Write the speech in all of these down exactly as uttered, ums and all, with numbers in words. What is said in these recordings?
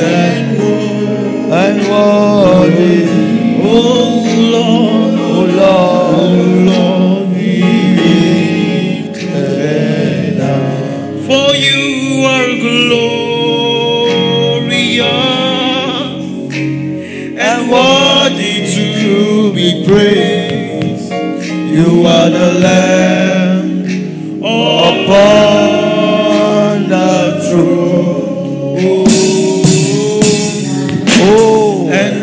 and worthy. Oh Lord, oh Lord, oh Lord, be lifted up. For you are glorious and worthy to be praised. You are the Lamb upon the throne. Oh, oh, and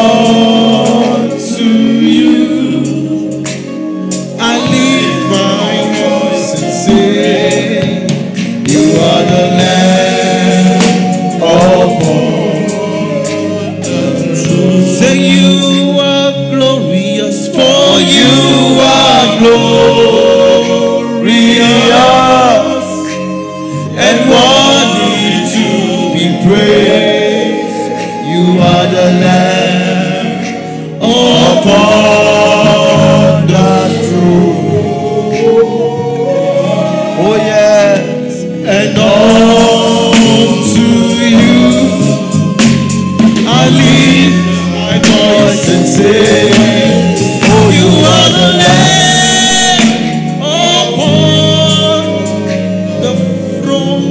unto you I lift my voice and say, you are the Lamb upon the throne. Say you are glorious, for you are glorious and worthy to be praised. You are the Lamb upon the throne. Oh yes, and unto you I lift my voice and say, oh, you are the Lamb upon the throne.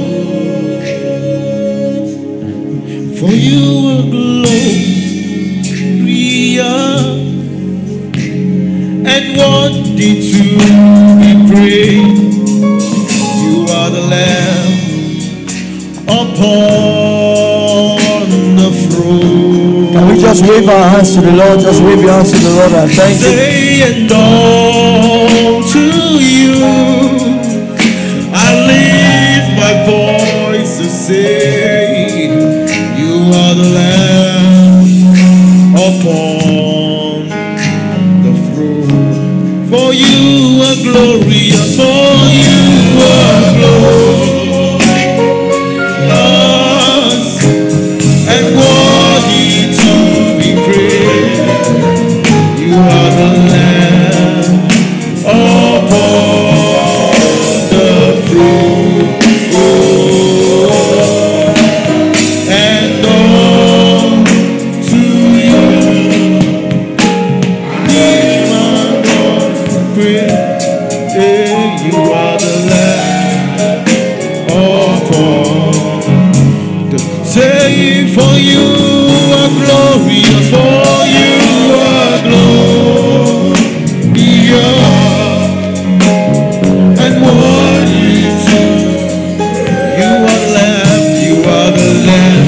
For you are glorious and worthy to be praised. You are the Lamb upon the throne. Can we just wave our hands to the Lord? Just wave your hands to the Lord and thank Him. Say and all to you I lift my voice to say, you are the Lamb upon the throne. For you are glorious, for you are glorious and worthy to be praised. You are the Lamb upon the throne. Oh, and unto you give my voice to praise. Hey, you are the Lamb upon the throne. Say, for you are glorious, for you are glorious and worthy to. You are the Lamb, you are the Lamb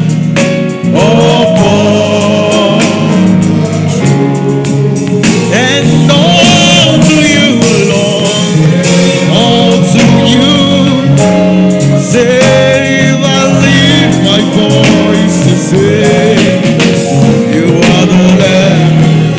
upon the throne. And all to you, Lord, all to you, say, I lift my voice to say, you are the Lamb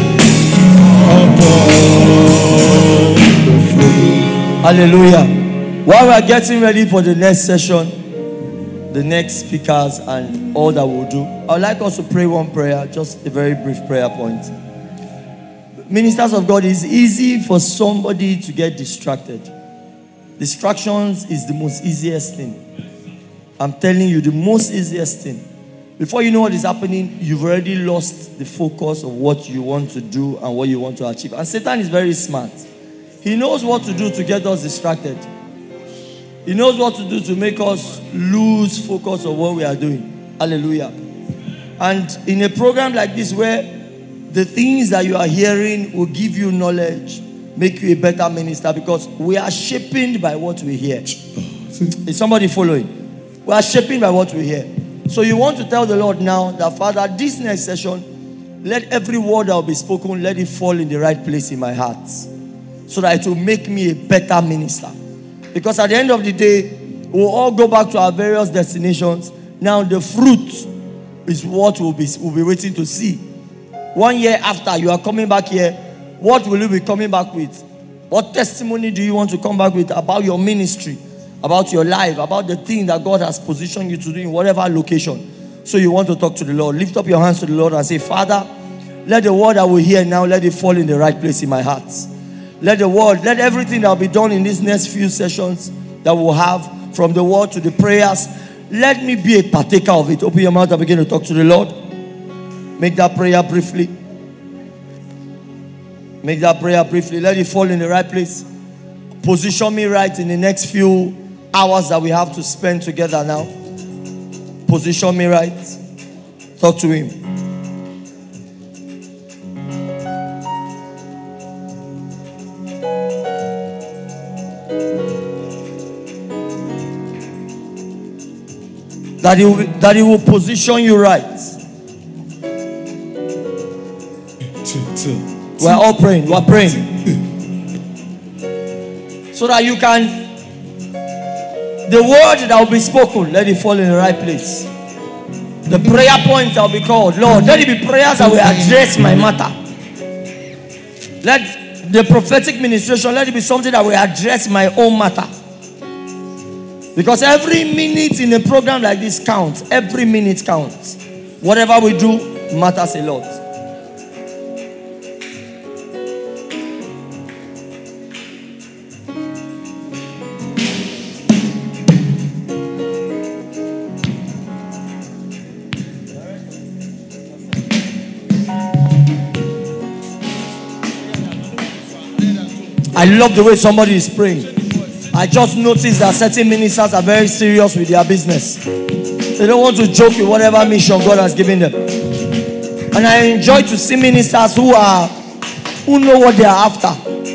upon the throne. Hallelujah. While we are getting ready for the next session, the next speakers and all that we'll do, I would like us to pray one prayer, just a very brief prayer point. Ministers of God, it's easy for somebody to get distracted. Distractions is the most easiest thing. I'm telling you, the most easiest thing. Before you know what is happening, you've already lost the focus of what you want to do and what you want to achieve. And Satan is very smart. He knows what to do to get us distracted. He knows what to do to make us lose focus of what we are doing. Hallelujah. And in a program like this where the things that you are hearing will give you knowledge, make you a better minister, because we are shaped by what we hear. Is somebody following? We are shaped by what we hear. So you want to tell the Lord now that, Father, this next session, let every word that will be spoken, let it fall in the right place in my heart, so that it will make me a better minister. Because at the end of the day, we'll all go back to our various destinations. Now the fruit is what we'll be, we'll be waiting to see. One year after you are coming back here, what will you be coming back with? What testimony do you want to come back with about your ministry, about your life, about the thing that God has positioned you to do in whatever location? So you want to talk to the Lord. Lift up your hands to the Lord and say, Father, let the word I will hear now, let it fall in the right place in my heart. Let the word, let everything that will be done in these next few sessions that we'll have, from the word to the prayers, let me be a partaker of it. Open your mouth and begin to talk to the Lord. Make that prayer briefly. Make that prayer briefly. Let it fall in the right place. Position me right in the next few hours that we have to spend together now. Position me right. Talk to him. That he will, that he will position you right. We're all praying. We're praying. So that you can, the word that will be spoken, let it fall in the right place. The prayer points that will be called, Lord, let it be prayers that will address my matter. Let the prophetic ministration, let it be something that will address my own matter. Because every minute in a program like this counts. Every minute counts. Whatever we do matters a lot. I love the way somebody is praying. I just noticed that certain ministers are very serious with their business. They don't want to joke with whatever mission God has given them. And I enjoy to see ministers who are who know what they are after.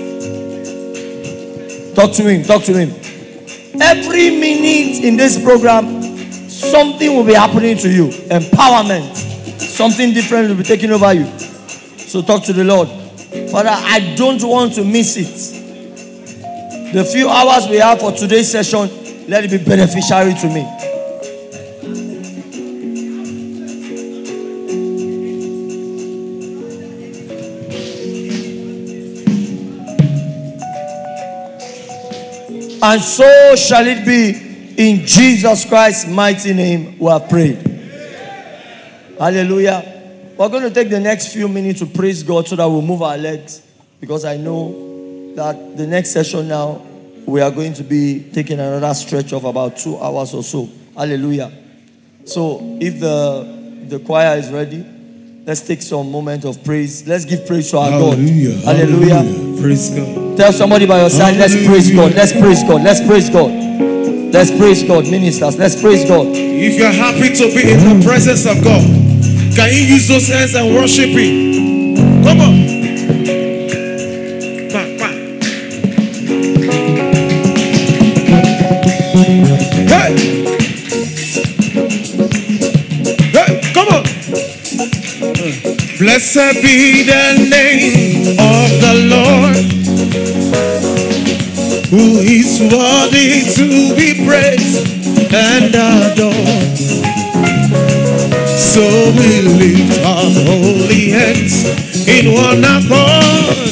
Talk to him, talk to him. Every minute in this program, something will be happening to you. Empowerment. Something different will be taking over you. So talk to the Lord. Father, I don't want to miss it. The few hours we have for today's session, let it be beneficiary to me. And so shall it be in Jesus Christ's mighty name we have prayed. Hallelujah. We're going to take the next few minutes to praise God so that we'll move our legs. Because I know that the next session now, we are going to be taking another stretch of about two hours or so. Hallelujah. So if the, the choir is ready, let's take some moment of praise. Let's give praise to our Hallelujah. God. Hallelujah. Hallelujah. Praise God. Tell somebody by your side, Hallelujah. let's praise God. Let's praise God. Let's praise God. Let's praise God. Ministers, let's praise God. If you're happy to be in the presence of God, can you use those hands and worship Him? Come on. Back, back. Hey! Hey, come on. Blessed be the name of the Lord, who is worthy to be praised and adored. So we lift our holy hands in one accord,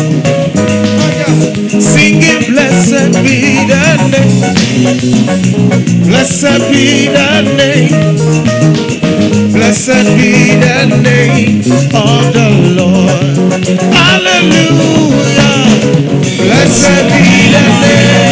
singing, blessed be the name, blessed be the name, blessed be the name of the Lord. Hallelujah. Blessed be the name.